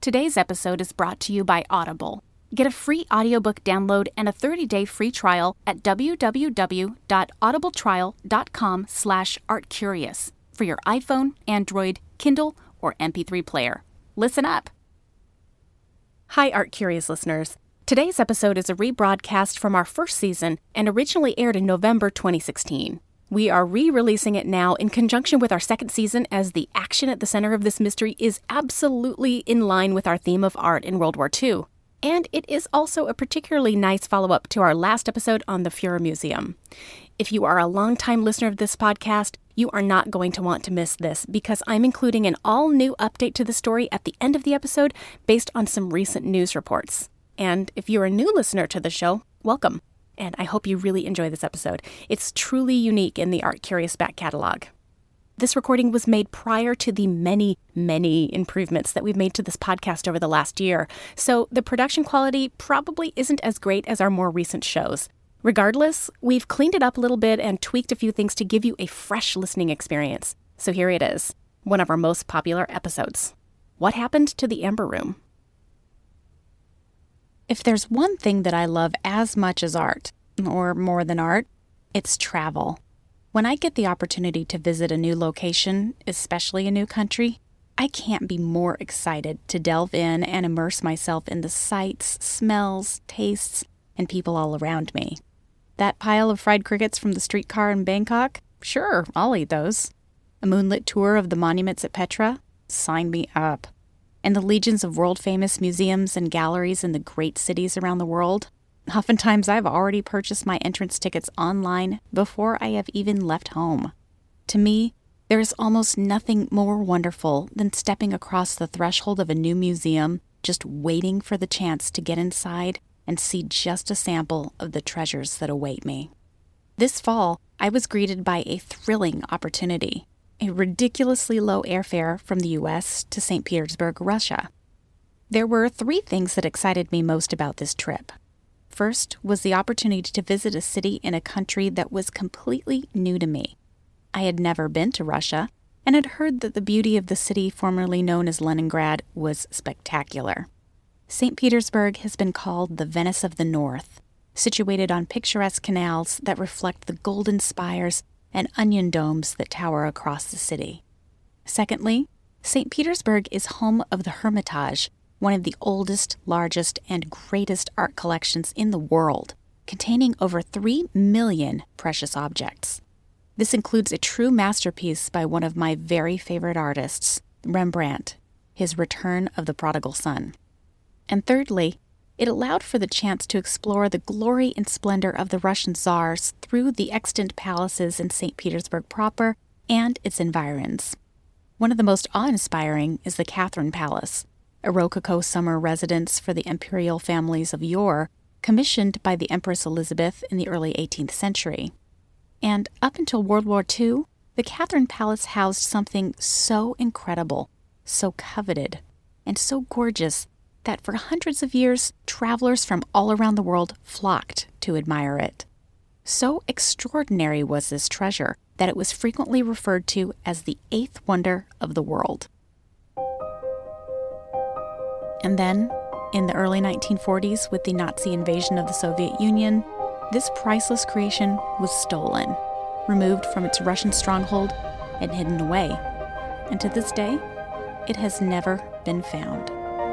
Today's episode is brought to you by Audible. Get a free audiobook download and a 30-day free trial at www.audibletrial.com/artcurious for your iPhone, Android, Kindle, or MP3 player. Listen up. Hi, Art Curious listeners. Today's episode is a rebroadcast from our first season and originally aired in November 2016. We are re-releasing it now in conjunction with our second season, as the action at the center of this mystery is absolutely in line with our theme of art in World War II. And it is also a particularly nice follow-up to our last episode on the Fuhrer Museum. If you are a longtime listener of this podcast, you are not going to want to miss this, because I'm including an all-new update to the story at the end of the episode based on some recent news reports. And if you're a new listener to the show, welcome. And I hope you really enjoy this episode. It's truly unique in the Art Curious back catalog. This recording was made prior to the many, many improvements that we've made to this podcast over the last year, so the production quality probably isn't as great as our more recent shows. Regardless, we've cleaned it up a little bit and tweaked a few things to give you a fresh listening experience. So here it is, one of our most popular episodes. What happened to the Amber Room? If there's one thing that I love as much as art, or more than art, it's travel. When I get the opportunity to visit a new location, especially a new country, I can't be more excited to delve in and immerse myself in the sights, smells, tastes, and people all around me. That pile of fried crickets from the streetcar in Bangkok? Sure, I'll eat those. A moonlit tour of the monuments at Petra? Sign me up. And the legions of world-famous museums and galleries in the great cities around the world? Oftentimes, I've already purchased my entrance tickets online before I have even left home. To me, there is almost nothing more wonderful than stepping across the threshold of a new museum, just waiting for the chance to get inside and see just a sample of the treasures that await me. This fall, I was greeted by a thrilling opportunity. A ridiculously low airfare from the U.S. to St. Petersburg, Russia. There were three things that excited me most about this trip. First was the opportunity to visit a city in a country that was completely new to me. I had never been to Russia and had heard that the beauty of the city formerly known as Leningrad was spectacular. St. Petersburg has been called the Venice of the North, situated on picturesque canals that reflect the golden spires and onion domes that tower across the city. Secondly, St. Petersburg is home of the Hermitage, one of the oldest, largest, and greatest art collections in the world, containing over 3 million precious objects. This includes a true masterpiece by one of my very favorite artists, Rembrandt, his Return of the Prodigal Son. And thirdly, it allowed for the chance to explore the glory and splendor of the Russian Tsars through the extant palaces in St. Petersburg proper and its environs. One of the most awe-inspiring is the Catherine Palace, a Rococo summer residence for the imperial families of yore, commissioned by the Empress Elizabeth in the early 18th century. And up until World War II, the Catherine Palace housed something so incredible, so coveted, and so gorgeous that for hundreds of years, travelers from all around the world flocked to admire it. So extraordinary was this treasure that it was frequently referred to as the eighth wonder of the world. And then, in the early 1940s, with the Nazi invasion of the Soviet Union, this priceless creation was stolen, removed from its Russian stronghold, and hidden away. And to this day, it has never been found.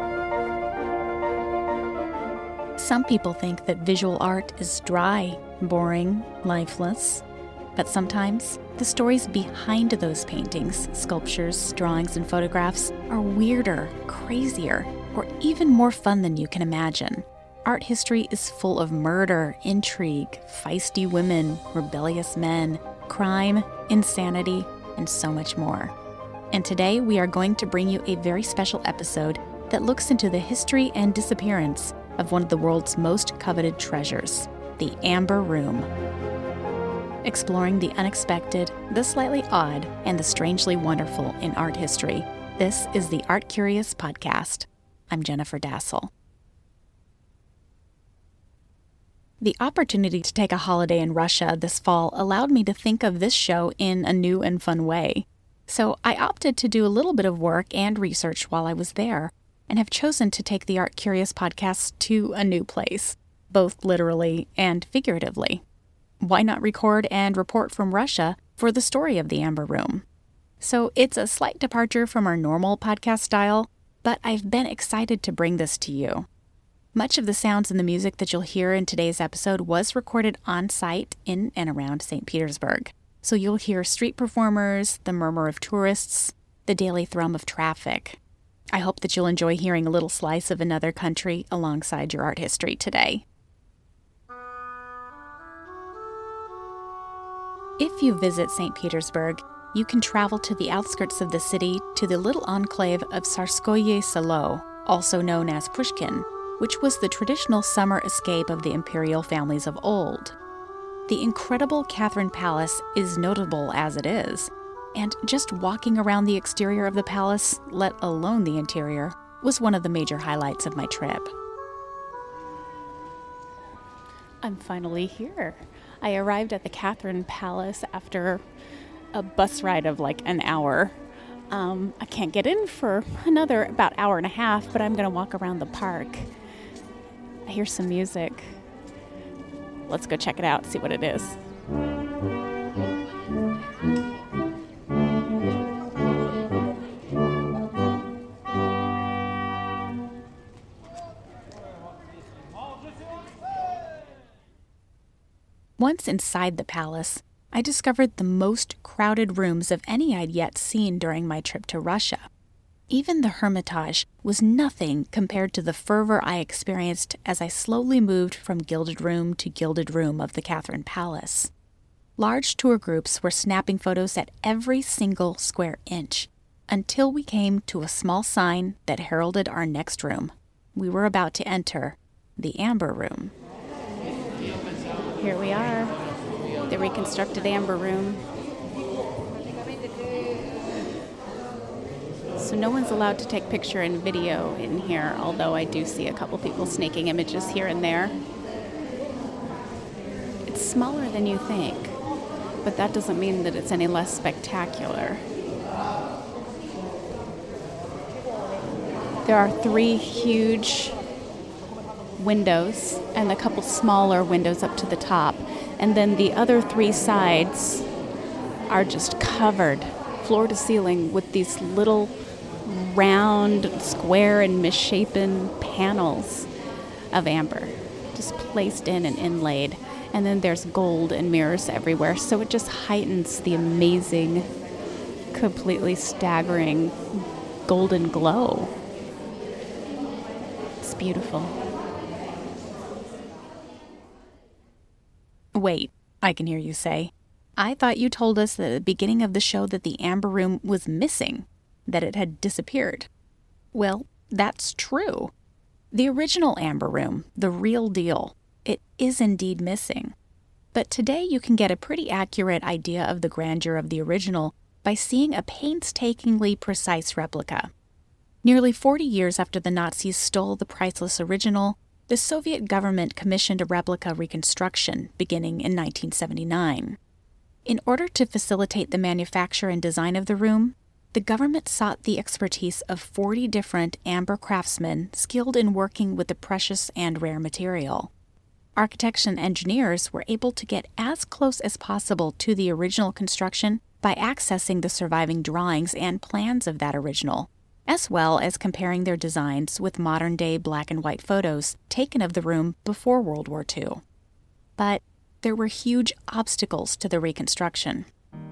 Some people think that visual art is dry, boring, lifeless. But sometimes, the stories behind those paintings, sculptures, drawings, and photographs are weirder, crazier, or even more fun than you can imagine. Art history is full of murder, intrigue, feisty women, rebellious men, crime, insanity, and so much more. And today, we are going to bring you a very special episode that looks into the history and disappearance of one of the world's most coveted treasures, the Amber Room. Exploring the unexpected, the slightly odd, and the strangely wonderful in art history, this is the Art Curious Podcast. I'm Jennifer Dassel. The opportunity to take a holiday in Russia this fall allowed me to think of this show in a new and fun way. So I opted to do a little bit of work and research while I was there, and have chosen to take the Art Curious podcast to a new place, both literally and figuratively. Why not record and report from Russia for the story of the Amber Room? So it's a slight departure from our normal podcast style, but I've been excited to bring this to you. Much of the sounds and the music that you'll hear in today's episode was recorded on site in and around St. Petersburg. So you'll hear street performers, the murmur of tourists, the daily thrum of traffic. I hope that you'll enjoy hearing a little slice of another country alongside your art history today. If you visit St. Petersburg, you can travel to the outskirts of the city to the little enclave of Tsarskoye Selo, also known as Pushkin, which was the traditional summer escape of the imperial families of old. The incredible Catherine Palace is notable as it is, and just walking around the exterior of the palace, let alone the interior, was one of the major highlights of my trip. I'm finally here. I arrived at the Catherine Palace after a bus ride of like an hour. I can't get in for another about hour and a half, but I'm going to walk around the park. I hear some music. Let's go check it out, see what it is. Once inside the palace, I discovered the most crowded rooms of any I'd yet seen during my trip to Russia. Even the Hermitage was nothing compared to the fervor I experienced as I slowly moved from gilded room to gilded room of the Catherine Palace. Large tour groups were snapping photos at every single square inch, until we came to a small sign that heralded our next room. We were about to enter the Amber Room. Here we are, the reconstructed Amber Room. So no one's allowed to take picture and video in here, although I do see a couple people snaking images here and there. It's smaller than you think, but that doesn't mean that it's any less spectacular. There are 3 huge windows and a couple smaller windows up to the top, and then the other 3 sides are just covered floor to ceiling with these little round, square, and misshapen panels of amber, just placed in and inlaid. And then there's gold and mirrors everywhere, so it just heightens the amazing, completely staggering golden glow. It's beautiful. Wait, I can hear you say. I thought you told us at the beginning of the show that the Amber Room was missing, that it had disappeared. Well, that's true. The original Amber Room, the real deal, it is indeed missing. But today you can get a pretty accurate idea of the grandeur of the original by seeing a painstakingly precise replica. Nearly 40 years after the Nazis stole the priceless original, the Soviet government commissioned a replica reconstruction beginning in 1979. In order to facilitate the manufacture and design of the room, the government sought the expertise of 40 different amber craftsmen skilled in working with the precious and rare material. Architects and engineers were able to get as close as possible to the original construction by accessing the surviving drawings and plans of that original, as well as comparing their designs with modern-day black and white photos taken of the room before World War II. But there were huge obstacles to the reconstruction.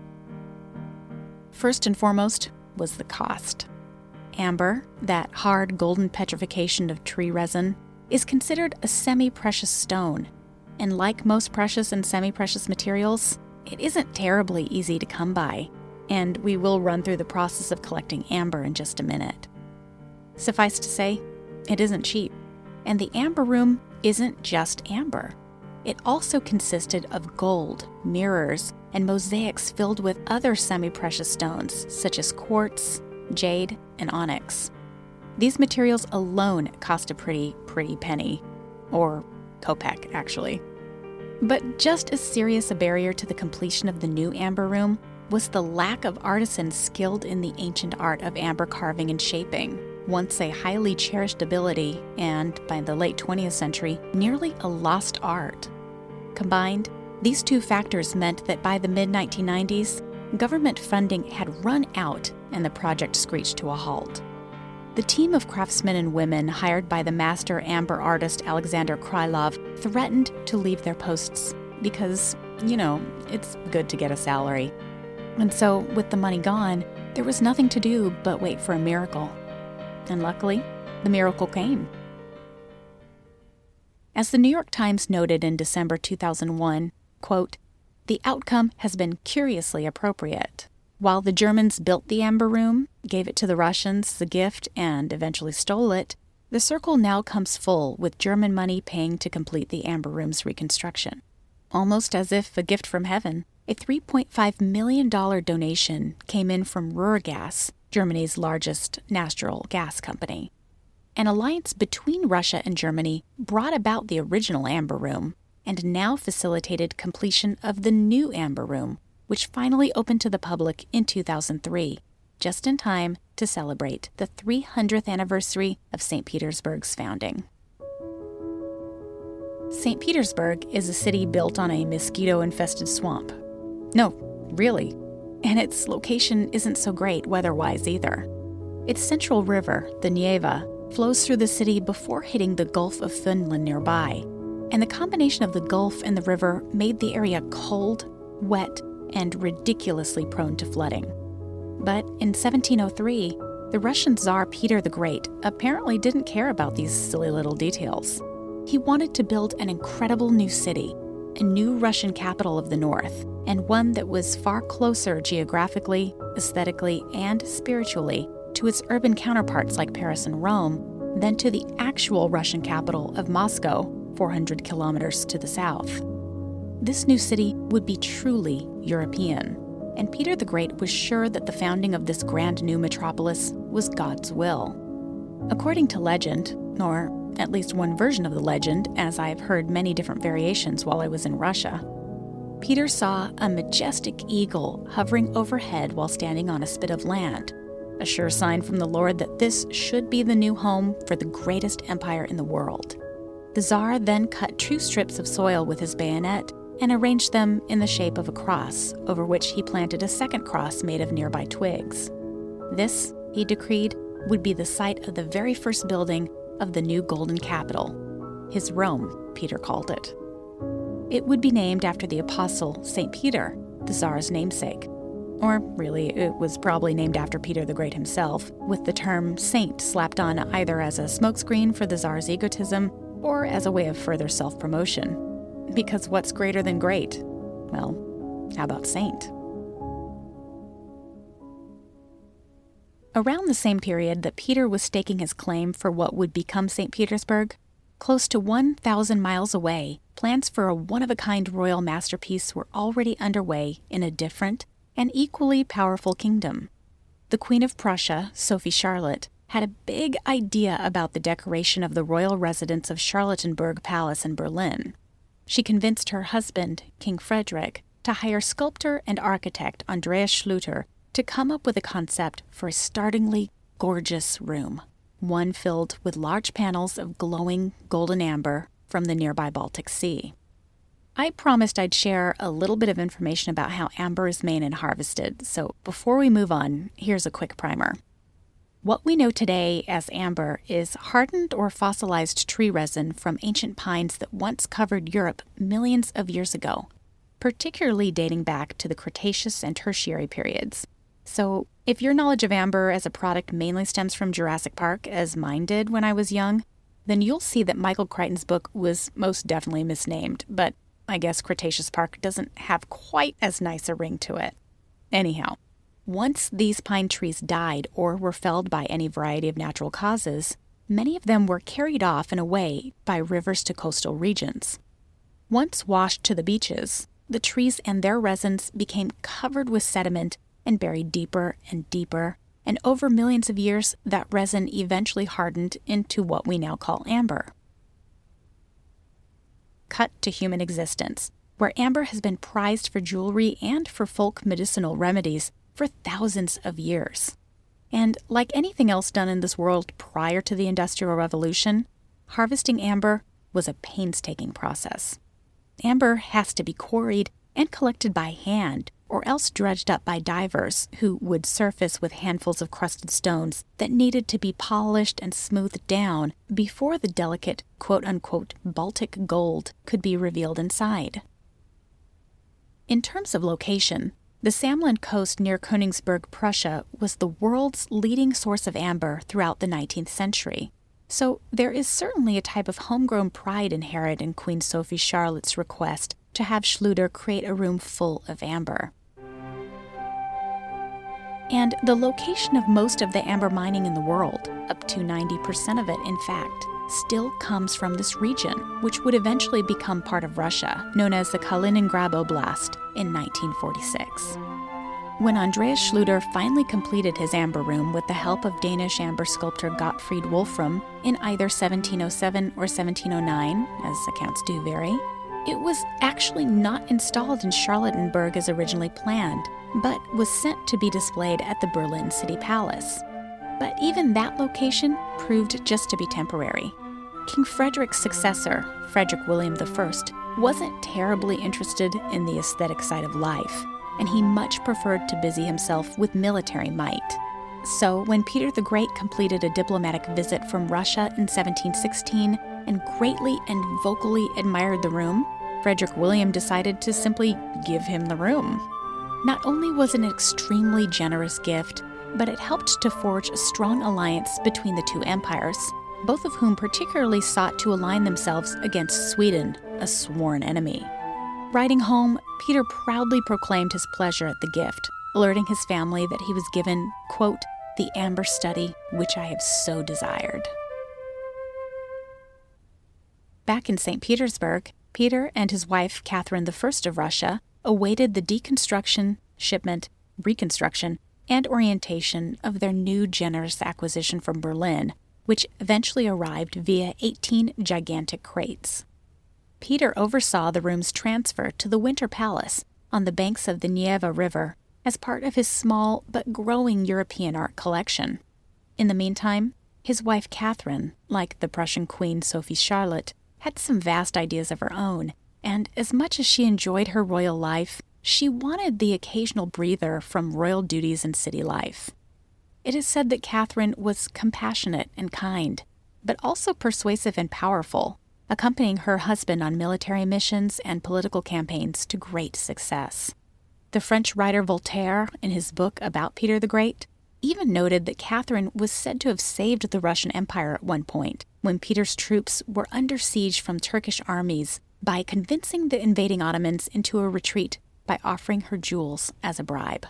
First and foremost was the cost. Amber, that hard golden petrification of tree resin, is considered a semi-precious stone, and like most precious and semi-precious materials, it isn't terribly easy to come by, and we will run through the process of collecting amber in just a minute. Suffice to say, it isn't cheap, and the Amber Room isn't just amber. It also consisted of gold, mirrors, and mosaics filled with other semi-precious stones, such as quartz, jade, and onyx. These materials alone cost a pretty penny, or kopeck, actually. But just as serious a barrier to the completion of the new Amber Room was the lack of artisans skilled in the ancient art of amber carving and shaping, once a highly cherished ability and, by the late 20th century, nearly a lost art. Combined, these two factors meant that by the mid-1990s, government funding had run out and the project screeched to a halt. The team of craftsmen and women hired by the master amber artist Alexander Krylov threatened to leave their posts because, it's good to get a salary. And so, with the money gone, there was nothing to do but wait for a miracle. And luckily, the miracle came. As the New York Times noted in December 2001, quote, "The outcome has been curiously appropriate. While the Germans built the Amber Room, gave it to the Russians as a gift, and eventually stole it, the circle now comes full with German money paying to complete the Amber Room's reconstruction. Almost as if a gift from heaven, a $3.5 million donation came in from Ruhrgas, Germany's largest natural gas company. An alliance between Russia and Germany brought about the original Amber Room and now facilitated completion of the new Amber Room, which finally opened to the public in 2003, just in time to celebrate the 300th anniversary of St. Petersburg's founding." St. Petersburg is a city built on a mosquito-infested swamp. No, really. And its location isn't so great weather-wise either. Its central river, the Neva, flows through the city before hitting the Gulf of Finland nearby, and the combination of the Gulf and the river made the area cold, wet, and ridiculously prone to flooding. But in 1703, the Russian Tsar Peter the Great apparently didn't care about these silly little details. He wanted to build an incredible new city, a new Russian capital of the north, and one that was far closer geographically, aesthetically, and spiritually to its urban counterparts like Paris and Rome than to the actual Russian capital of Moscow, 400 kilometers to the south. This new city would be truly European, and Peter the Great was sure that the founding of this grand new metropolis was God's will. According to legend, or at least one version of the legend, as I've heard many different variations while I was in Russia, Peter saw a majestic eagle hovering overhead while standing on a spit of land, a sure sign from the Lord that this should be the new home for the greatest empire in the world. The Tsar then cut 2 strips of soil with his bayonet and arranged them in the shape of a cross, over which he planted a second cross made of nearby twigs. This, he decreed, would be the site of the very first building of the new golden capital. His Rome, Peter called it. It would be named after the apostle St. Peter, the Tsar's namesake. Or really, it was probably named after Peter the Great himself, with the term saint slapped on either as a smokescreen for the Tsar's egotism or as a way of further self-promotion. Because what's greater than great? Well, how about saint? Around the same period that Peter was staking his claim for what would become St. Petersburg, close to 1,000 miles away, plans for a one-of-a-kind royal masterpiece were already underway in a different and equally powerful kingdom. The Queen of Prussia, Sophie Charlotte, had a big idea about the decoration of the royal residence of Charlottenburg Palace in Berlin. She convinced her husband, King Frederick, to hire sculptor and architect Andreas Schlüter to come up with a concept for a startlingly gorgeous room, one filled with large panels of glowing golden amber from the nearby Baltic Sea. I promised I'd share a little bit of information about how amber is made and harvested, so before we move on, here's a quick primer. What we know today as amber is hardened or fossilized tree resin from ancient pines that once covered Europe millions of years ago, particularly dating back to the Cretaceous and Tertiary periods. So, if your knowledge of amber as a product mainly stems from Jurassic Park, as mine did when I was young, then you'll see that Michael Crichton's book was most definitely misnamed, but I guess Cretaceous Park doesn't have quite as nice a ring to it. Anyhow, once these pine trees died or were felled by any variety of natural causes, many of them were carried off and away by rivers to coastal regions. Once washed to the beaches, the trees and their resins became covered with sediment and buried deeper and deeper, and over millions of years, that resin eventually hardened into what we now call amber. Cut to human existence, where amber has been prized for jewelry and for folk medicinal remedies for thousands of years. And like anything else done in this world prior to the Industrial Revolution, harvesting amber was a painstaking process. Amber has to be quarried and collected by hand, or else dredged up by divers who would surface with handfuls of crusted stones that needed to be polished and smoothed down before the delicate quote-unquote Baltic gold could be revealed inside. In terms of location, the Samland coast near Königsberg, Prussia, was the world's leading source of amber throughout the 19th century. So there is certainly a type of homegrown pride inherent in Queen Sophie Charlotte's request to have Schluter create a room full of amber. And the location of most of the amber mining in the world, up to 90% of it in fact, still comes from this region, which would eventually become part of Russia, known as the Kaliningrad Oblast, in 1946. When Andreas Schluter finally completed his amber room with the help of Danish amber sculptor Gottfried Wolfram in either 1707 or 1709, as accounts do vary, it was actually not installed in Charlottenburg as originally planned, but was sent to be displayed at the Berlin City Palace. But even that location proved just to be temporary. King Frederick's successor, Frederick William I, wasn't terribly interested in the aesthetic side of life, and he much preferred to busy himself with military might. So when Peter the Great completed a diplomatic visit from Russia in 1716 and greatly and vocally admired the room, Frederick William decided to simply give him the room. Not only was it an extremely generous gift, but it helped to forge a strong alliance between the two empires, both of whom particularly sought to align themselves against Sweden, a sworn enemy. Riding home, Peter proudly proclaimed his pleasure at the gift, alerting his family that he was given, quote, the amber study which I have so desired. Back in St. Petersburg, Peter and his wife, Catherine I of Russia, awaited the deconstruction, shipment, reconstruction, and orientation of their new generous acquisition from Berlin, which eventually arrived via 18 gigantic crates. Peter oversaw the room's transfer to the Winter Palace on the banks of the Neva River as part of his small but growing European art collection. In the meantime, his wife Catherine, like the Prussian Queen Sophie Charlotte, had some vast ideas of her own, and as much as she enjoyed her royal life, she wanted the occasional breather from royal duties and city life. It is said that Catherine was compassionate and kind, but also persuasive and powerful, accompanying her husband on military missions and political campaigns to great success. The French writer Voltaire, in his book about Peter the Great, even noted that Catherine was said to have saved the Russian Empire at one point, when Peter's troops were under siege from Turkish armies, by convincing the invading Ottomans into a retreat by offering her jewels as a bribe.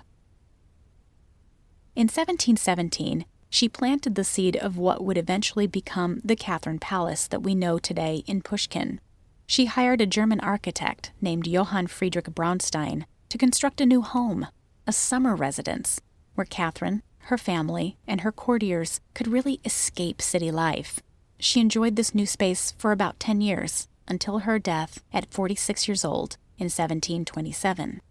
In 1717, she planted the seed of what would eventually become the Catherine Palace that we know today in Pushkin. She hired a German architect named Johann Friedrich Braunstein to construct a new home, a summer residence, where Catherine, her family, and her courtiers could really escape city life. She enjoyed this new space for about 10 years, until her death at 46 years old in 1727.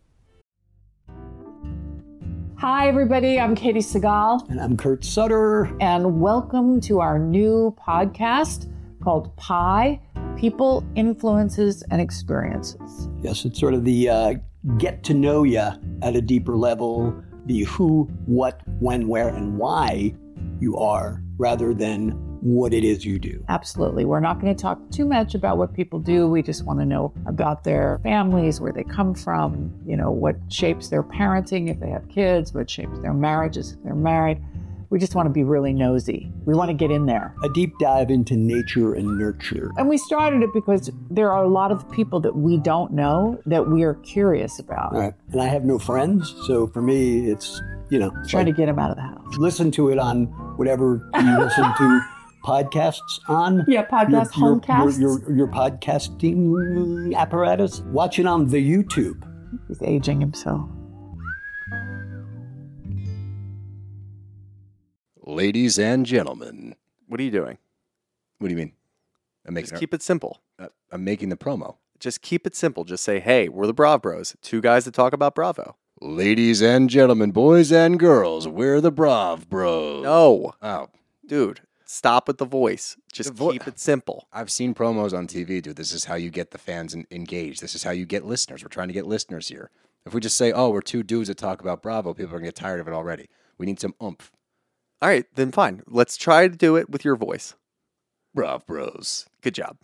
Hi, everybody. I'm Katie Segal. And I'm Kurt Sutter. And welcome to our new podcast called PI, People, Influences, and Experiences. Yes, it's sort of the get to know you at a deeper level, the who, what, when, where, and why you are, rather than what it is you do. Absolutely. We're not going to talk too much about what people do. We just want to know about their families, where they come from, what shapes their parenting if they have kids, what shapes their marriages if they're married. We just want to be really nosy. We want to get in there. A deep dive into nature and nurture. And we started it because there are a lot of people that we don't know that we are curious about. Right. And I have no friends, so for me, it's, trying to get them out of the house. Listen to it on whatever you listen to podcasts on. Yeah, homecasts. Your podcasting apparatus. Watch it on the YouTube. He's aging himself. Ladies and gentlemen. What are you doing? What do you mean? Just keep it simple. I'm making the promo. Just keep it simple. Just say, hey, we're the Brav Bros, two guys that talk about Bravo. Ladies and gentlemen, boys and girls, we're the Brav Bros. No. Oh. Dude, stop with the voice. Just keep it simple. I've seen promos on TV, dude. This is how you get the fans engaged. This is how you get listeners. We're trying to get listeners here. If we just say, oh, we're two dudes that talk about Bravo, people are going to get tired of it already. We need some oomph. All right, then fine. Let's try to do it with your voice. Brav Bros. Good job.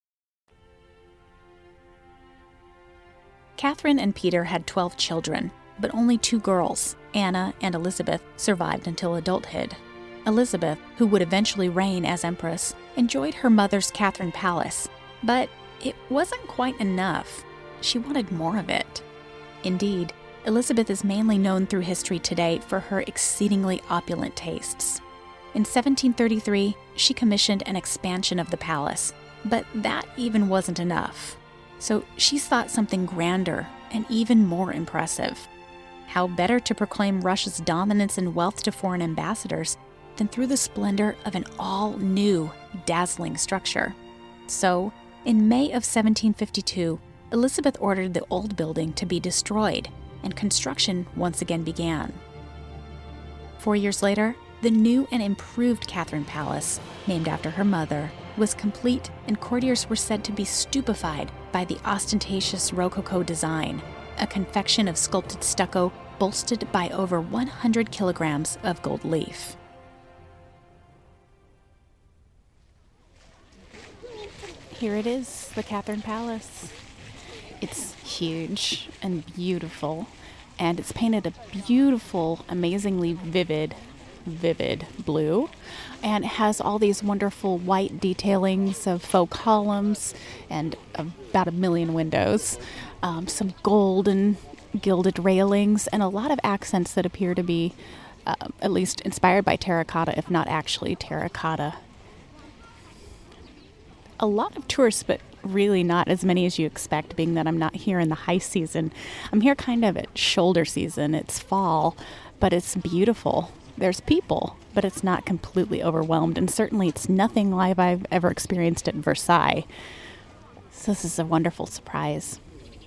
Catherine and Peter had 12 children, but only 2 girls, Anna and Elizabeth, survived until adulthood. Elizabeth, who would eventually reign as Empress, enjoyed her mother's Catherine Palace, but it wasn't quite enough. She wanted more of it. Indeed, Elizabeth is mainly known through history today for her exceedingly opulent tastes. In 1733, she commissioned an expansion of the palace, but that even wasn't enough. So she thought something grander and even more impressive. How better to proclaim Russia's dominance and wealth to foreign ambassadors than through the splendor of an all-new, dazzling structure? So, in May of 1752, Elizabeth ordered the old building to be destroyed, and construction once again began. 4 years later, the new and improved Catherine Palace, named after her mother, was complete, and courtiers were said to be stupefied by the ostentatious Rococo design, a confection of sculpted stucco bolstered by over 100 kilograms of gold leaf. Here it is, the Catherine Palace. It's huge and beautiful, and it's painted a beautiful, amazingly vivid blue, and it has all these wonderful white detailings of faux columns and about 1 million windows, some gold and gilded railings, and a lot of accents that appear to be at least inspired by terracotta, if not actually terracotta. A lot of tourists, but really not as many as you expect, being that I'm not here in the high season. I'm here kind of at shoulder season. It's fall, but it's beautiful. There's people, but it's not completely overwhelmed, and certainly it's nothing like I've ever experienced at Versailles. So this is a wonderful surprise.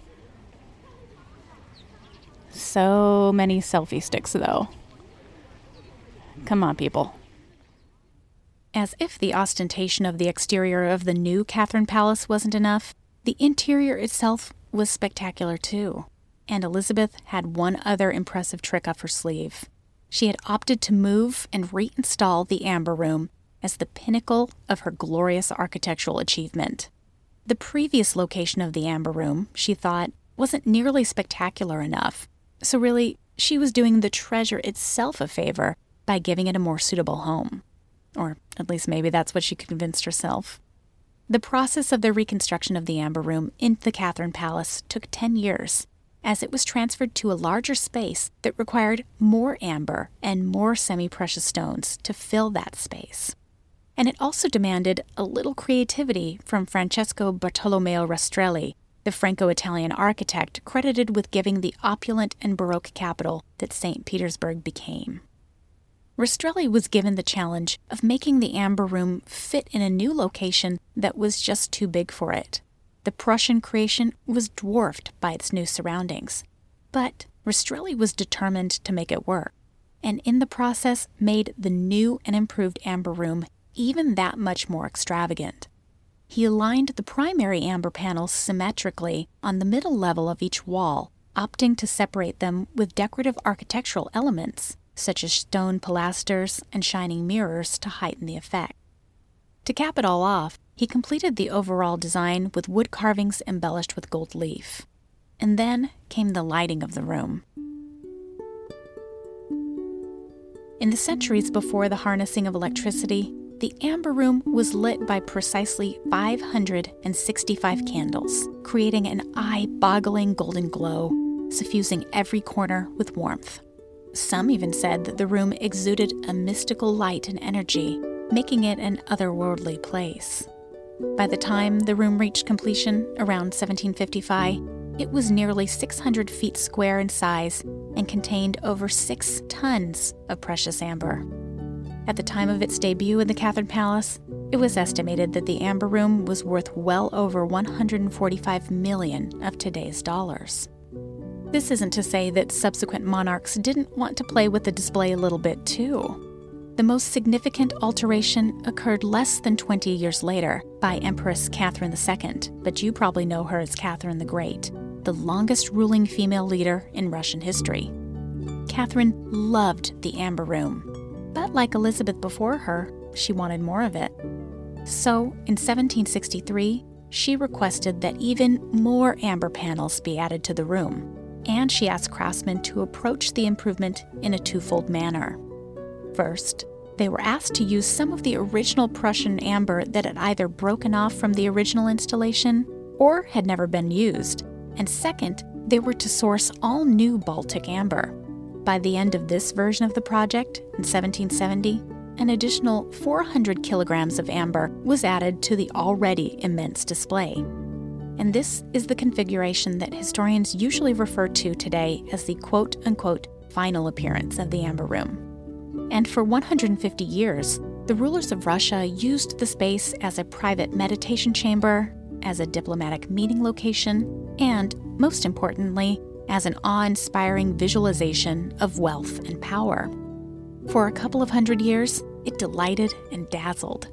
So many selfie sticks, though. Come on, people. As if the ostentation of the exterior of the new Catherine Palace wasn't enough, the interior itself was spectacular too. And Elizabeth had one other impressive trick up her sleeve. She had opted to move and reinstall the Amber Room as the pinnacle of her glorious architectural achievement. The previous location of the Amber Room, she thought, wasn't nearly spectacular enough, so really, she was doing the treasure itself a favor by giving it a more suitable home. Or at least maybe that's what she convinced herself. The process of the reconstruction of the Amber Room in the Catherine Palace took 10 years, as it was transferred to a larger space that required more amber and more semi-precious stones to fill that space. And it also demanded a little creativity from Francesco Bartolomeo Rastrelli, the Franco-Italian architect credited with giving the opulent and Baroque capital that St. Petersburg became. Rastrelli was given the challenge of making the Amber Room fit in a new location that was just too big for it. The Prussian creation was dwarfed by its new surroundings, but Rastrelli was determined to make it work, and in the process made the new and improved Amber Room even that much more extravagant. He aligned the primary amber panels symmetrically on the middle level of each wall, opting to separate them with decorative architectural elements, such as stone pilasters and shining mirrors to heighten the effect. To cap it all off, he completed the overall design with wood carvings embellished with gold leaf. And then came the lighting of the room. In the centuries before the harnessing of electricity, the Amber Room was lit by precisely 565 candles, creating an eye-boggling golden glow, suffusing every corner with warmth. Some even said that the room exuded a mystical light and energy, making it an otherworldly place. By the time the room reached completion, around 1755, it was nearly 600 feet square in size and contained over 6 tons of precious amber. At the time of its debut in the Catherine Palace, it was estimated that the Amber Room was worth well over $145 million of today's dollars. This isn't to say that subsequent monarchs didn't want to play with the display a little bit too. The most significant alteration occurred less than 20 years later by Empress Catherine II, but you probably know her as Catherine the Great, the longest ruling female leader in Russian history. Catherine loved the Amber Room, but like Elizabeth before her, she wanted more of it. So, in 1763, she requested that even more amber panels be added to the room, and she asked craftsmen to approach the improvement in a twofold manner. First, they were asked to use some of the original Prussian amber that had either broken off from the original installation or had never been used. And second, they were to source all new Baltic amber. By the end of this version of the project, in 1770, an additional 400 kilograms of amber was added to the already immense display. And this is the configuration that historians usually refer to today as the quote-unquote final appearance of the Amber Room. And for 150 years, the rulers of Russia used the space as a private meditation chamber, as a diplomatic meeting location, and, most importantly, as an awe-inspiring visualization of wealth and power. For a couple of hundred years, it delighted and dazzled.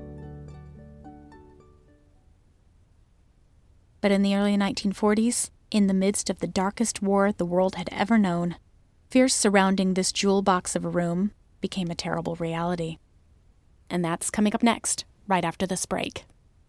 But in the early 1940s, in the midst of the darkest war the world had ever known, fears surrounding this jewel box of a room became a terrible reality. And that's coming up next, right after this break.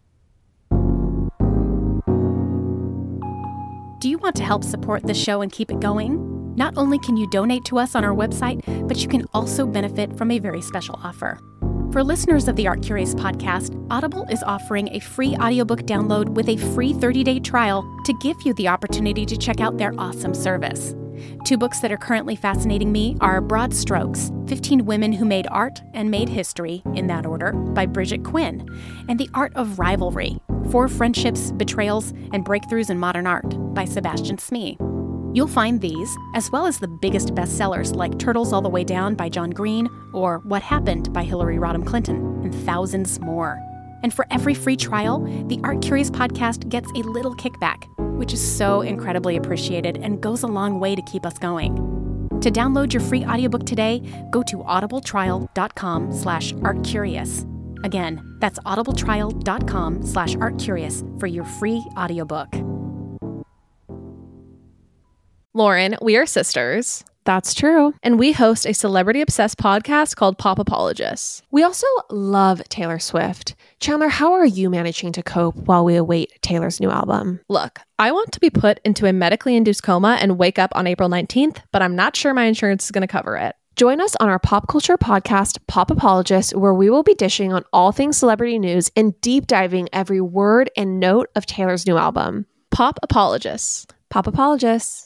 Do you want to help support the show and keep it going? Not only can you donate to us on our website, but you can also benefit from a very special offer. For listeners of the Art Curious podcast, Audible is offering a free audiobook download with a free 30-day trial to give you the opportunity to check out their awesome service. 2 books that are currently fascinating me are Broad Strokes, 15 Women Who Made Art and Made History, in that order, by Bridget Quinn, and The Art of Rivalry, 4 Friendships, Betrayals, and Breakthroughs in Modern Art, by Sebastian Smee. You'll find these, as well as the biggest bestsellers like Turtles All the Way Down by John Green or What Happened by Hillary Rodham Clinton, and thousands more. And for every free trial, the Art Curious podcast gets a little kickback, which is so incredibly appreciated and goes a long way to keep us going. To download your free audiobook today, go to audibletrial.com/artcurious. Again, that's audibletrial.com/artcurious for your free audiobook. Lauren, we are sisters. That's true. And we host a celebrity-obsessed podcast called Pop Apologists. We also love Taylor Swift. Chandler, how are you managing to cope while we await Taylor's new album? Look, I want to be put into a medically induced coma and wake up on April 19th, but I'm not sure my insurance is going to cover it. Join us on our pop culture podcast, Pop Apologists, where we will be dishing on all things celebrity news and deep diving every word and note of Taylor's new album. Pop Apologists. Pop Apologists.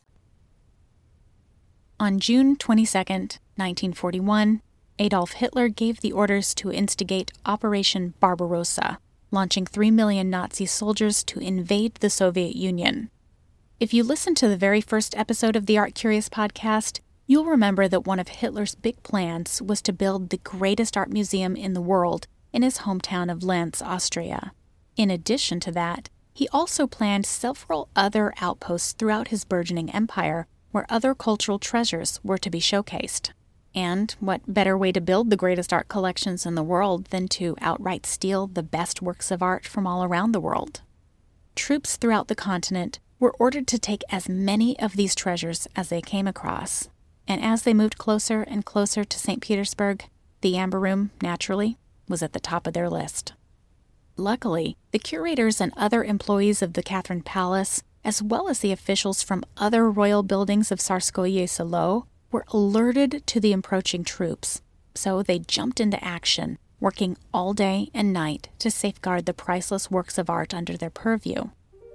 On June 22, 1941, Adolf Hitler gave the orders to instigate Operation Barbarossa, launching 3 million Nazi soldiers to invade the Soviet Union. If you listen to the very first episode of the Art Curious podcast, you'll remember that one of Hitler's big plans was to build the greatest art museum in the world in his hometown of Linz, Austria. In addition to that, he also planned several other outposts throughout his burgeoning empire where other cultural treasures were to be showcased. And what better way to build the greatest art collections in the world than to outright steal the best works of art from all around the world? Troops throughout the continent were ordered to take as many of these treasures as they came across. And as they moved closer and closer to St. Petersburg, the Amber Room, naturally, was at the top of their list. Luckily, the curators and other employees of the Catherine Palace, as well as the officials from other royal buildings of Tsarskoye Selo, were alerted to the approaching troops, so they jumped into action, working all day and night to safeguard the priceless works of art under their purview.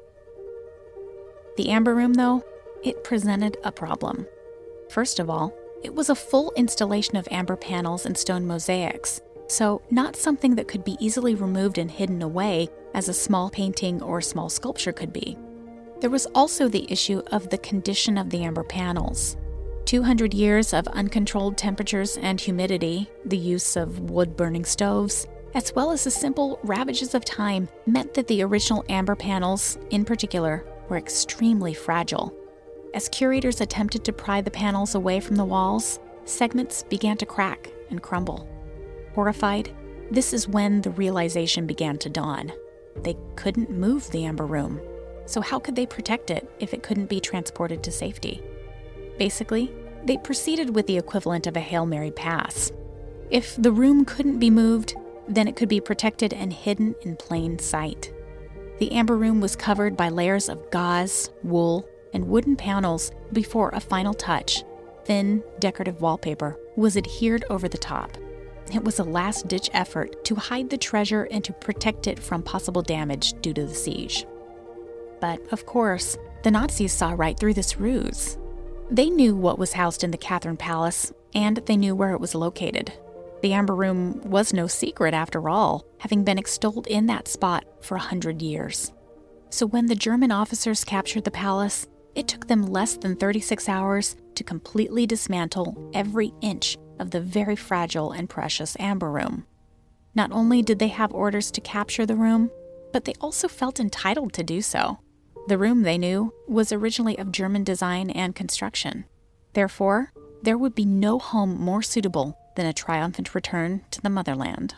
The Amber Room, though, it presented a problem. First of all, it was a full installation of amber panels and stone mosaics, so not something that could be easily removed and hidden away as a small painting or small sculpture could be. There was also the issue of the condition of the amber panels. 200 years of uncontrolled temperatures and humidity, the use of wood-burning stoves, as well as the simple ravages of time meant that the original amber panels, in particular, were extremely fragile. As curators attempted to pry the panels away from the walls, segments began to crack and crumble. Horrified, this is when the realization began to dawn. They couldn't move the Amber Room, so how could they protect it if it couldn't be transported to safety? Basically, they proceeded with the equivalent of a Hail Mary pass. If the room couldn't be moved, then it could be protected and hidden in plain sight. The Amber Room was covered by layers of gauze, wool, and wooden panels before a final touch, thin, decorative wallpaper, was adhered over the top. It was a last-ditch effort to hide the treasure and to protect it from possible damage due to the siege. But, of course, the Nazis saw right through this ruse. They knew what was housed in the Catherine Palace, and they knew where it was located. The Amber Room was no secret after all, having been extolled in that spot for 100 years. So when the German officers captured the palace, it took them less than 36 hours to completely dismantle every inch of the very fragile and precious Amber Room. Not only did they have orders to capture the room, but they also felt entitled to do so. The room, they knew, was originally of German design and construction. Therefore, there would be no home more suitable than a triumphant return to the motherland.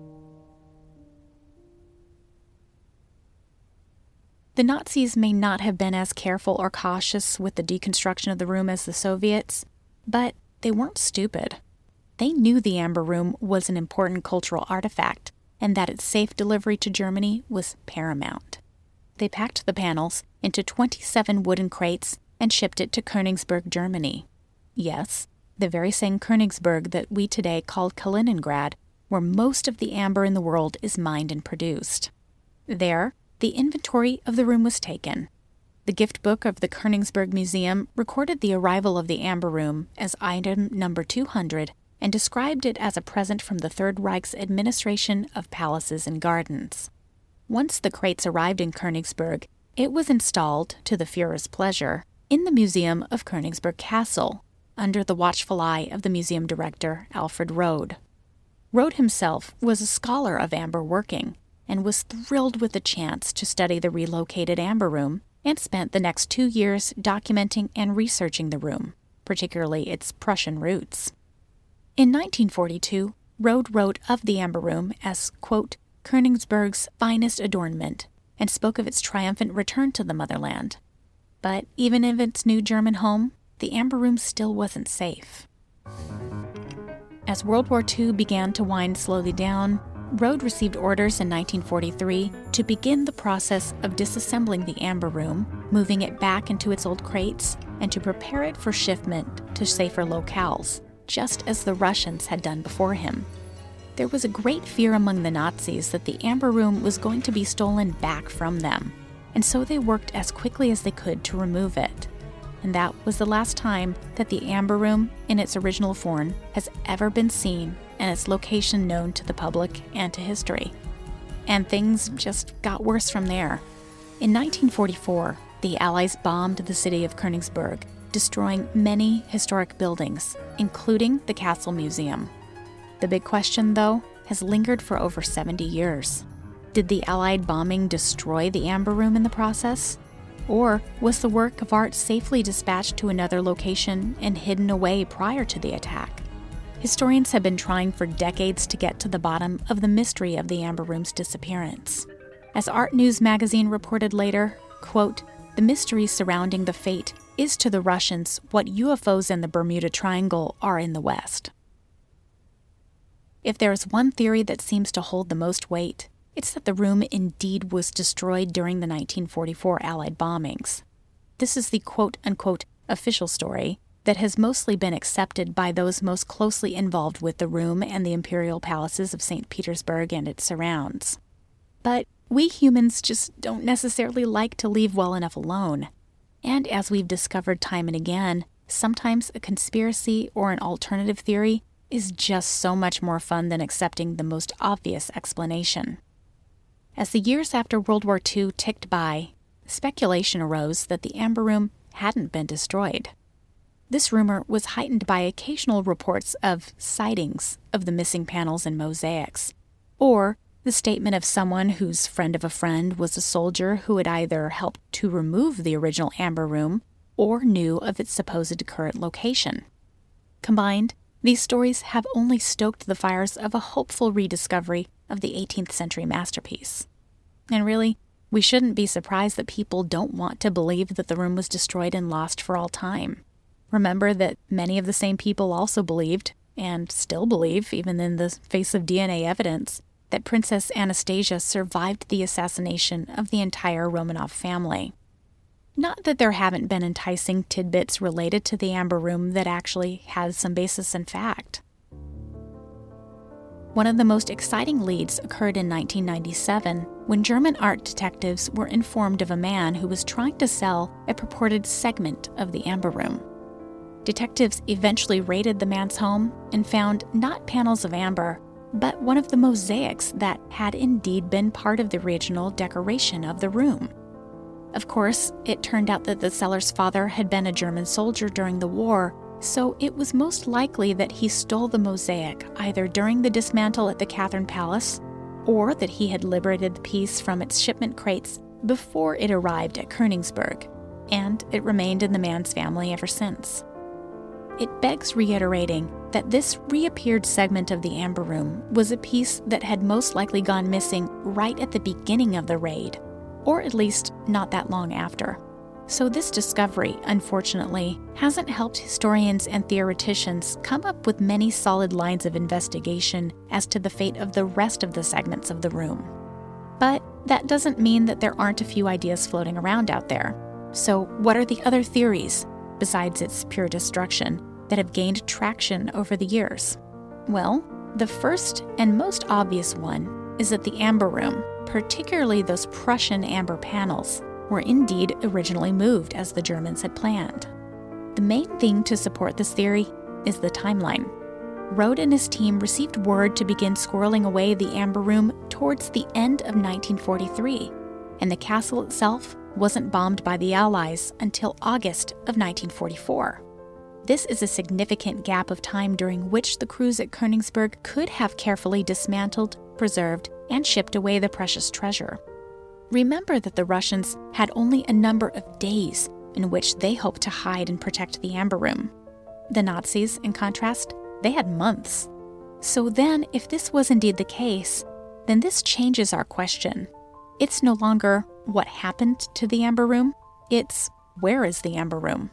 The Nazis may not have been as careful or cautious with the deconstruction of the room as the Soviets, but they weren't stupid. They knew the Amber Room was an important cultural artifact and that its safe delivery to Germany was paramount. They packed the panels into 27 wooden crates and shipped it to Königsberg, Germany. Yes, the very same Königsberg that we today call Kaliningrad, where most of the amber in the world is mined and produced. There, the inventory of the room was taken. The gift book of the Königsberg Museum recorded the arrival of the Amber Room as item number 200 and described it as a present from the Third Reich's administration of palaces and gardens. Once the crates arrived in Königsberg, it was installed, to the Führer's pleasure, in the Museum of Königsberg Castle, under the watchful eye of the museum director, Alfred Rode. Rode himself was a scholar of amber working, and was thrilled with the chance to study the relocated Amber Room, and spent the next 2 years documenting and researching the room, particularly its Prussian roots. In 1942, Rode wrote of the Amber Room as, quote, Königsberg's finest adornment, and spoke of its triumphant return to the motherland. But even in its new German home, the Amber Room still wasn't safe. As World War II began to wind slowly down, Rode received orders in 1943 to begin the process of disassembling the Amber Room, moving it back into its old crates, and to prepare it for shipment to safer locales, just as the Russians had done before him. There was a great fear among the Nazis that the Amber Room was going to be stolen back from them, and so they worked as quickly as they could to remove it. And that was the last time that the Amber Room, in its original form, has ever been seen and its location known to the public and to history. And things just got worse from there. In 1944, the Allies bombed the city of Königsberg, destroying many historic buildings, including the Castle Museum. The big question, though, has lingered for over 70 years. Did the Allied bombing destroy the Amber Room in the process? Or was the work of art safely dispatched to another location and hidden away prior to the attack? Historians have been trying for decades to get to the bottom of the mystery of the Amber Room's disappearance. As Art News magazine reported later, quote, the mystery surrounding the fate is to the Russians what UFOs in the Bermuda Triangle are in the West. If there is one theory that seems to hold the most weight, it's that the room indeed was destroyed during the 1944 Allied bombings. This is the quote-unquote official story that has mostly been accepted by those most closely involved with the room and the imperial palaces of St. Petersburg and its surrounds. But we humans just don't necessarily like to leave well enough alone. And as we've discovered time and again, sometimes a conspiracy or an alternative theory is just so much more fun than accepting the most obvious explanation. As the years after World War II ticked by, speculation arose that the Amber Room hadn't been destroyed. This rumor was heightened by occasional reports of sightings of the missing panels and mosaics, or the statement of someone whose friend of a friend was a soldier who had either helped to remove the original Amber Room or knew of its supposed current location. Combined, these stories have only stoked the fires of a hopeful rediscovery of the 18th century masterpiece. And really, we shouldn't be surprised that people don't want to believe that the room was destroyed and lost for all time. Remember that many of the same people also believed, and still believe, even in the face of DNA evidence, that Princess Anastasia survived the assassination of the entire Romanov family. Not that there haven't been enticing tidbits related to the Amber Room that actually has some basis in fact. One of the most exciting leads occurred in 1997 when German art detectives were informed of a man who was trying to sell a purported segment of the Amber Room. Detectives eventually raided the man's home and found not panels of amber, but one of the mosaics that had indeed been part of the original decoration of the room. Of course, it turned out that the seller's father had been a German soldier during the war, so it was most likely that he stole the mosaic either during the dismantle at the Catherine Palace or that he had liberated the piece from its shipment crates before it arrived at Königsberg, and it remained in the man's family ever since. It begs reiterating that this reappeared segment of the Amber Room was a piece that had most likely gone missing right at the beginning of the raid, or at least not that long after. So this discovery, unfortunately, hasn't helped historians and theoreticians come up with many solid lines of investigation as to the fate of the rest of the segments of the room. But that doesn't mean that there aren't a few ideas floating around out there. So what are the other theories, besides its pure destruction, that have gained traction over the years? Well, the first and most obvious one is that the Amber Room, particularly those Prussian amber panels, were indeed originally moved as the Germans had planned. The main thing to support this theory is the timeline. Rode and his team received word to begin squirreling away the Amber Room towards the end of 1943, and the castle itself wasn't bombed by the Allies until August of 1944. This is a significant gap of time during which the crews at Königsberg could have carefully dismantled, preserved, and shipped away the precious treasure. Remember that the Russians had only a number of days in which they hoped to hide and protect the Amber Room. The Nazis, in contrast, they had months. So then, if this was indeed the case, then this changes our question. It's no longer what happened to the Amber Room, it's where is the Amber Room?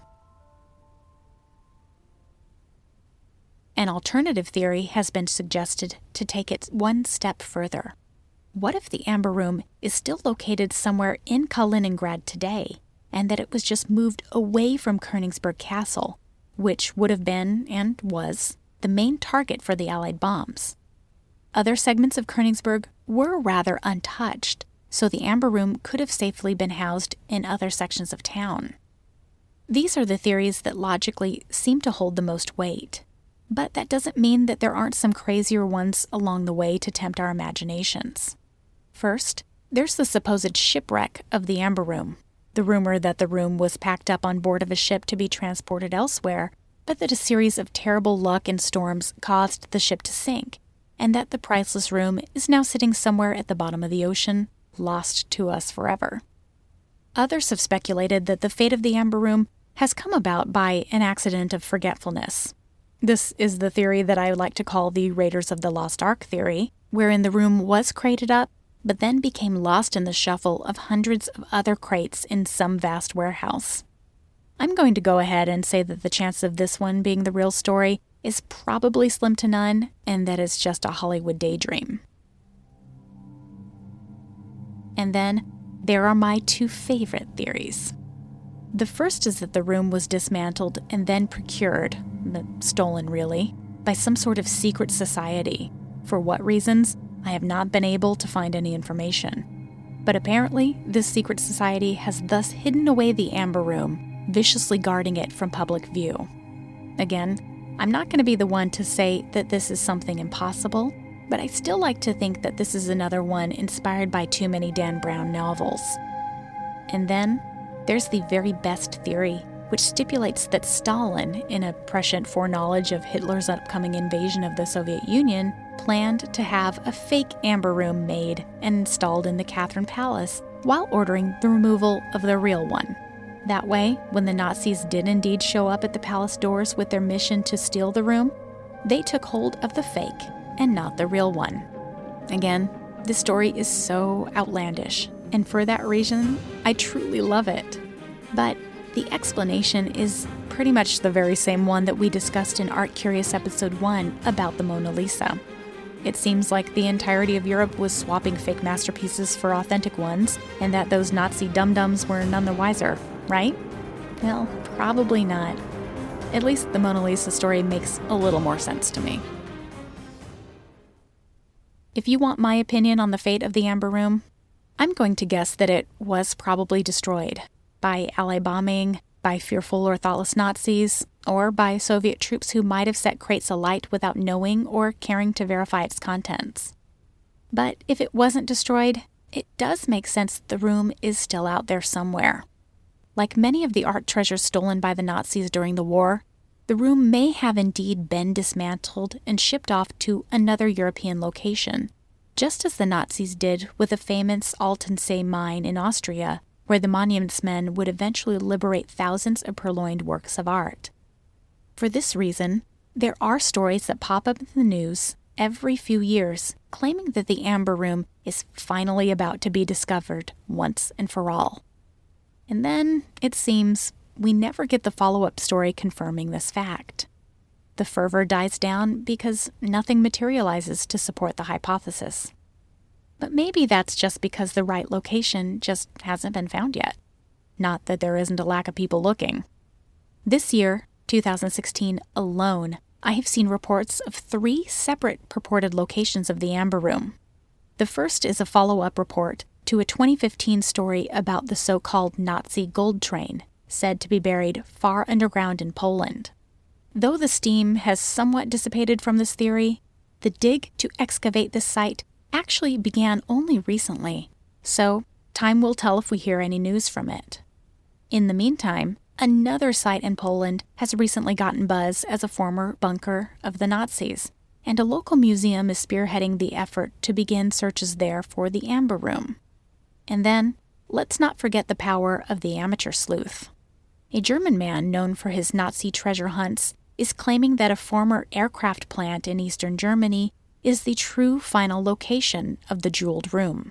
An alternative theory has been suggested to take it one step further. What if the Amber Room is still located somewhere in Kaliningrad today, and that it was just moved away from Königsberg Castle, which would have been, and was, the main target for the Allied bombs? Other segments of Königsberg were rather untouched, so the Amber Room could have safely been housed in other sections of town. These are the theories that logically seem to hold the most weight. But that doesn't mean that there aren't some crazier ones along the way to tempt our imaginations. First, there's the supposed shipwreck of the Amber Room. The rumor that the room was packed up on board of a ship to be transported elsewhere, but that a series of terrible luck and storms caused the ship to sink, and that the priceless room is now sitting somewhere at the bottom of the ocean, lost to us forever. Others have speculated that the fate of the Amber Room has come about by an accident of forgetfulness. This is the theory that I would like to call the Raiders of the Lost Ark theory, wherein the room was crated up, but then became lost in the shuffle of hundreds of other crates in some vast warehouse. I'm going to go ahead and say that the chance of this one being the real story is probably slim to none, and that it's just a Hollywood daydream. And then, there are my two favorite theories. The first is that the room was dismantled and then procured, stolen really, by some sort of secret society. For what reasons, I have not been able to find any information. But apparently, this secret society has thus hidden away the Amber Room, viciously guarding it from public view. Again, I'm not going to be the one to say that this is something impossible, but I still like to think that this is another one inspired by too many Dan Brown novels. And then, there's the very best theory, which stipulates that Stalin, in a prescient foreknowledge of Hitler's upcoming invasion of the Soviet Union, planned to have a fake Amber Room made and installed in the Catherine Palace while ordering the removal of the real one. That way, when the Nazis did indeed show up at the palace doors with their mission to steal the room, they took hold of the fake and not the real one. Again, this story is so outlandish, and for that reason, I truly love it. But the explanation is pretty much the very same one that we discussed in Art Curious Episode 1 about the Mona Lisa. It seems like the entirety of Europe was swapping fake masterpieces for authentic ones, and that those Nazi dum-dums were none the wiser, right? Well, probably not. At least the Mona Lisa story makes a little more sense to me. If you want my opinion on the fate of the Amber Room, I'm going to guess that it was probably destroyed by Allied bombing, by fearful or thoughtless Nazis, or by Soviet troops who might have set crates alight without knowing or caring to verify its contents. But if it wasn't destroyed, it does make sense that the room is still out there somewhere. Like many of the art treasures stolen by the Nazis during the war, the room may have indeed been dismantled and shipped off to another European location, just as the Nazis did with the famous Altensee mine in Austria, where the monuments men would eventually liberate thousands of purloined works of art. For this reason, there are stories that pop up in the news every few years claiming that the Amber Room is finally about to be discovered once and for all. And then, it seems, we never get the follow-up story confirming this fact. The fervor dies down because nothing materializes to support the hypothesis. But maybe that's just because the right location just hasn't been found yet. Not that there isn't a lack of people looking. This year, 2016 alone, I have seen reports of 3 separate purported locations of the Amber Room. The first is a follow-up report to a 2015 story about the so-called Nazi gold train, said to be buried far underground in Poland. Though the steam has somewhat dissipated from this theory, the dig to excavate this site actually began only recently, so time will tell if we hear any news from it. In the meantime, another site in Poland has recently gotten buzz as a former bunker of the Nazis, and a local museum is spearheading the effort to begin searches there for the Amber Room. And then, let's not forget the power of the amateur sleuth. A German man known for his Nazi treasure hunts is claiming that a former aircraft plant in eastern Germany is the true final location of the jeweled room.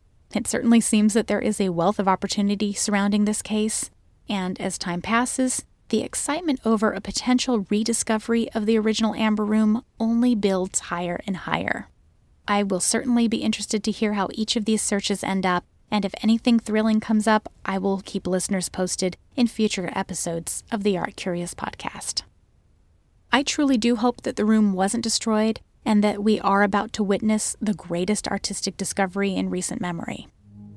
It certainly seems that there is a wealth of opportunity surrounding this case, and as time passes, the excitement over a potential rediscovery of the original Amber Room only builds higher and higher. I will certainly be interested to hear how each of these searches end up, and if anything thrilling comes up, I will keep listeners posted in future episodes of the Art Curious podcast. I truly do hope that the room wasn't destroyed, and that we are about to witness the greatest artistic discovery in recent memory.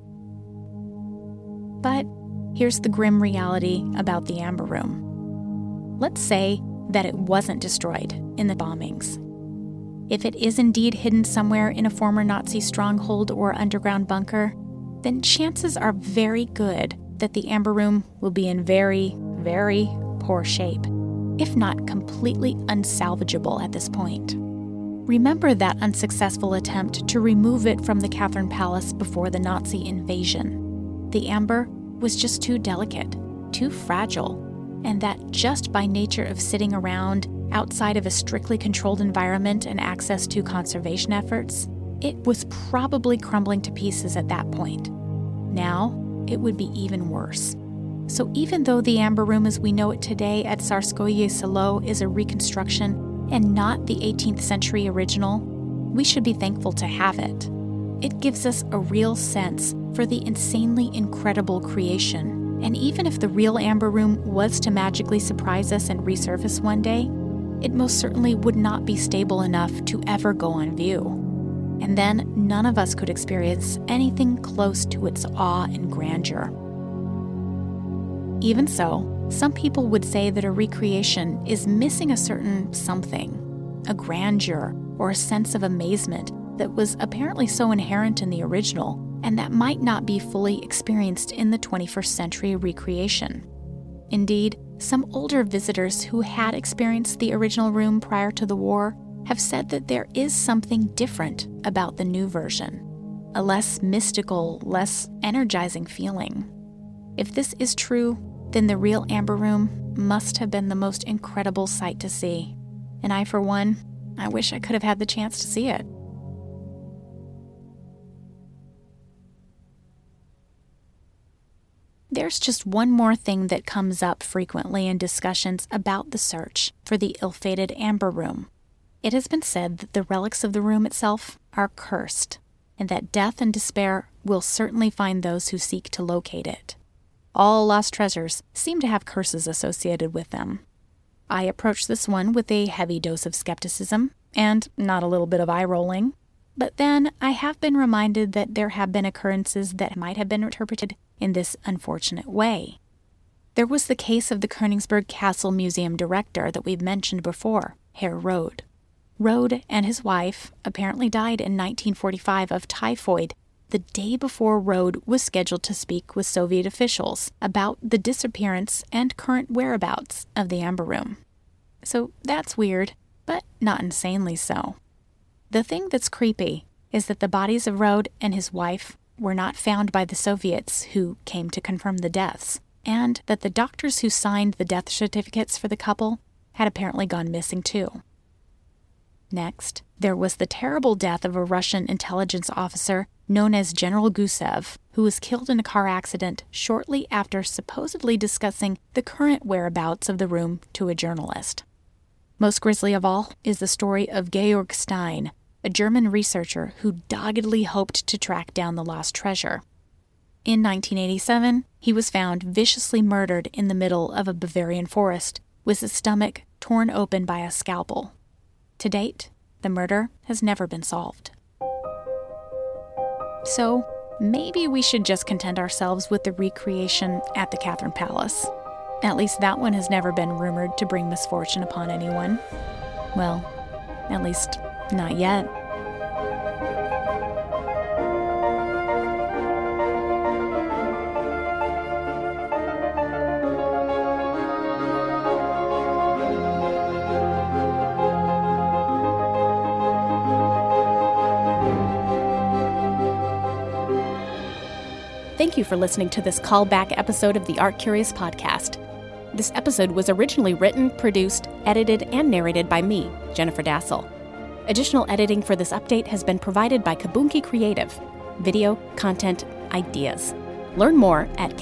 But here's the grim reality about the Amber Room. Let's say that it wasn't destroyed in the bombings. If it is indeed hidden somewhere in a former Nazi stronghold or underground bunker, then chances are very good that the Amber Room will be in very, very poor shape, if not completely unsalvageable at this point. Remember that unsuccessful attempt to remove it from the Catherine Palace before the Nazi invasion. The amber was just too delicate, too fragile, and that just by nature of sitting around outside of a strictly controlled environment and access to conservation efforts, it was probably crumbling to pieces at that point. Now, it would be even worse. So even though the Amber Room as we know it today at Tsarskoye Selo is a reconstruction and not the 18th century original, we should be thankful to have it. It gives us a real sense for the insanely incredible creation, and even if the real Amber Room was to magically surprise us and resurface one day, it most certainly would not be stable enough to ever go on view. And then none of us could experience anything close to its awe and grandeur. Even so, some people would say that a recreation is missing a certain something, a grandeur or a sense of amazement that was apparently so inherent in the original and that might not be fully experienced in the 21st century recreation. Indeed, some older visitors who had experienced the original room prior to the war have said that there is something different about the new version, a less mystical, less energizing feeling. If this is true, then the real Amber Room must have been the most incredible sight to see. And I, for one, I wish I could have had the chance to see it. There's just one more thing that comes up frequently in discussions about the search for the ill-fated Amber Room. It has been said that the relics of the room itself are cursed, and that death and despair will certainly find those who seek to locate it. All lost treasures seem to have curses associated with them. I approach this one with a heavy dose of skepticism, and not a little bit of eye-rolling. But then I have been reminded that there have been occurrences that might have been interpreted in this unfortunate way. There was the case of the Königsberg Castle Museum director that we've mentioned before, Herr Rode. Rode and his wife apparently died in 1945 of typhoid, the day before Rode was scheduled to speak with Soviet officials about the disappearance and current whereabouts of the Amber Room. So that's weird, but not insanely so. The thing that's creepy is that the bodies of Rode and his wife were not found by the Soviets who came to confirm the deaths, and that the doctors who signed the death certificates for the couple had apparently gone missing too. Next, there was the terrible death of a Russian intelligence officer known as General Gusev, who was killed in a car accident shortly after supposedly discussing the current whereabouts of the room to a journalist. Most grisly of all is the story of Georg Stein, a German researcher who doggedly hoped to track down the lost treasure. In 1987, he was found viciously murdered in the middle of a Bavarian forest, with his stomach torn open by a scalpel. To date, the murder has never been solved. So, maybe we should just content ourselves with the recreation at the Catherine Palace. At least that one has never been rumored to bring misfortune upon anyone. Well, at least not yet. Thank you for listening to this callback episode of the Art Curious podcast. This episode was originally written, produced, edited, and narrated by me, Jennifer Dassel. Additional editing for this update has been provided by Kabunki Creative. Video, content, ideas. Learn more at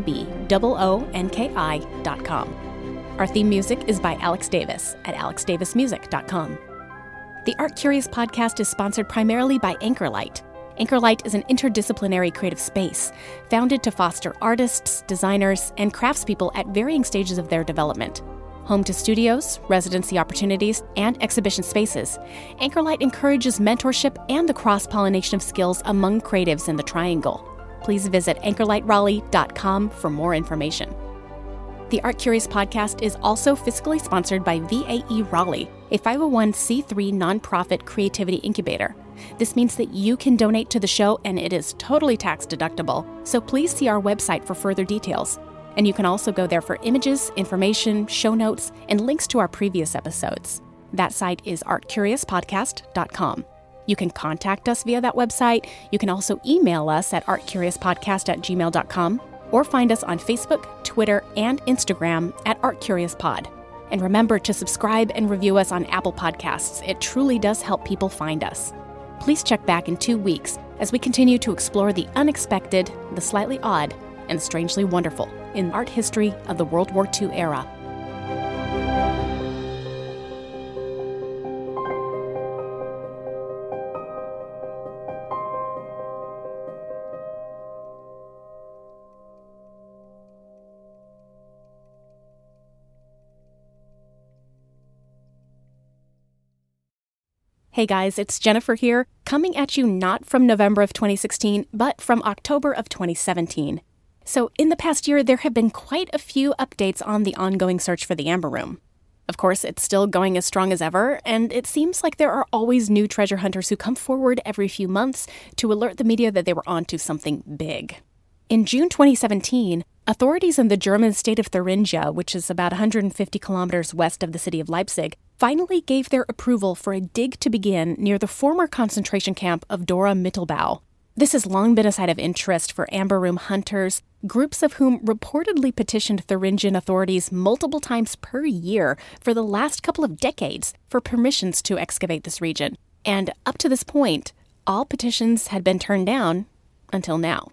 KABOONKI.com. Our theme music is by Alex Davis at alexdavismusic.com. The Art Curious podcast is sponsored primarily by Anchorlight. Anchorlight is an interdisciplinary creative space founded to foster artists, designers, and craftspeople at varying stages of their development. Home to studios, residency opportunities, and exhibition spaces, Anchorlight encourages mentorship and the cross-pollination of skills among creatives in the Triangle. Please visit anchorlightraleigh.com for more information. The Art Curious podcast is also fiscally sponsored by VAE Raleigh, a 501c3 nonprofit creativity incubator. This means that you can donate to the show and it is totally tax deductible, so please see our website for further details. And you can also go there for images, information, show notes, and links to our previous episodes. That site is artcuriouspodcast.com. You can contact us via that website. You can also email us at artcuriouspodcast@gmail.com or find us on Facebook, Twitter, and Instagram at ArtCuriousPod. And remember to subscribe and review us on Apple Podcasts. It truly does help people find us. Please check back in 2 weeks as we continue to explore the unexpected, the slightly odd, and the strangely wonderful in art history of the World War II era. Hey guys, it's Jennifer here, coming at you not from November of 2016, but from October of 2017. So in the past year, there have been quite a few updates on the ongoing search for the Amber Room. Of course, it's still going as strong as ever, and it seems like there are always new treasure hunters who come forward every few months to alert the media that they were onto something big. In June 2017, authorities in the German state of Thuringia, which is about 150 kilometers west of the city of Leipzig, finally gave their approval for a dig to begin near the former concentration camp of Dora Mittelbau. This has long been a site of interest for amber room hunters, groups of whom reportedly petitioned Thuringian authorities multiple times per year for the last couple of decades for permissions to excavate this region. And up to this point, all petitions had been turned down until now.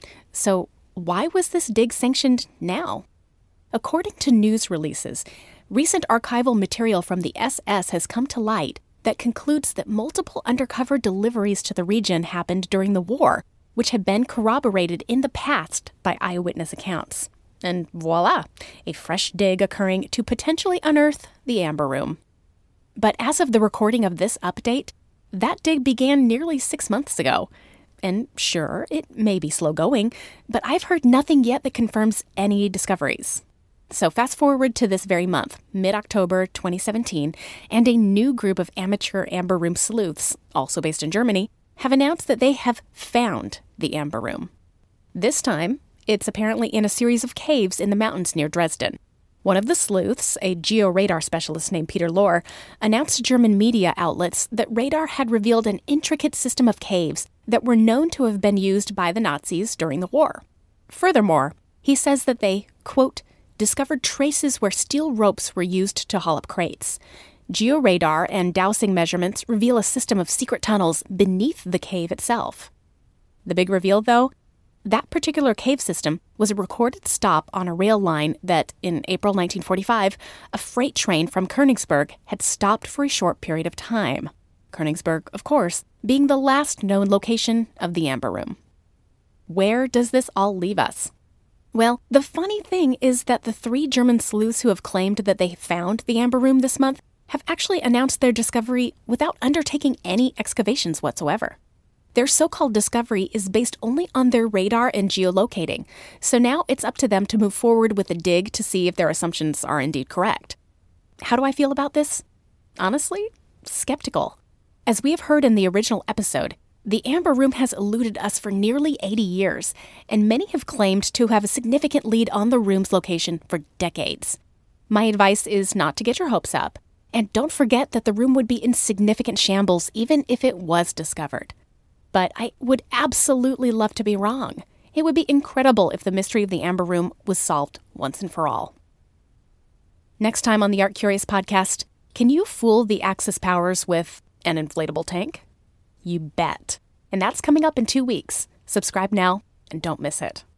So why was this dig sanctioned now? According to news releases, recent archival material from the SS has come to light that concludes that multiple undercover deliveries to the region happened during the war, which had been corroborated in the past by eyewitness accounts. And voila, a fresh dig occurring to potentially unearth the Amber Room. But as of the recording of this update, that dig began nearly 6 months ago. And sure, it may be slow going, but I've heard nothing yet that confirms any discoveries. So fast forward to this very month, mid-October 2017, and a new group of amateur Amber Room sleuths, also based in Germany, have announced that they have found the Amber Room. This time, it's apparently in a series of caves in the mountains near Dresden. One of the sleuths, a georadar specialist named Peter Lohr, announced to German media outlets that radar had revealed an intricate system of caves that were known to have been used by the Nazis during the war. Furthermore, he says that they, quote, discovered traces where steel ropes were used to haul up crates. Georadar and dowsing measurements reveal a system of secret tunnels beneath the cave itself. The big reveal, though? That particular cave system was a recorded stop on a rail line that, in April 1945, a freight train from Königsberg had stopped for a short period of time. Königsberg, of course, being the last known location of the Amber Room. Where does this all leave us? Well, the funny thing is that the 3 German sleuths who have claimed that they found the Amber Room this month have actually announced their discovery without undertaking any excavations whatsoever. Their so-called discovery is based only on their radar and geolocating, so now it's up to them to move forward with a dig to see if their assumptions are indeed correct. How do I feel about this? Honestly, skeptical. As we have heard in the original episode, the Amber Room has eluded us for nearly 80 years, and many have claimed to have a significant lead on the room's location for decades. My advice is not to get your hopes up, and don't forget that the room would be in significant shambles even if it was discovered. But I would absolutely love to be wrong. It would be incredible if the mystery of the Amber Room was solved once and for all. Next time on the Art Curious podcast, can you fool the Axis powers with an inflatable tank? You bet. And that's coming up in 2 weeks. Subscribe now and don't miss it.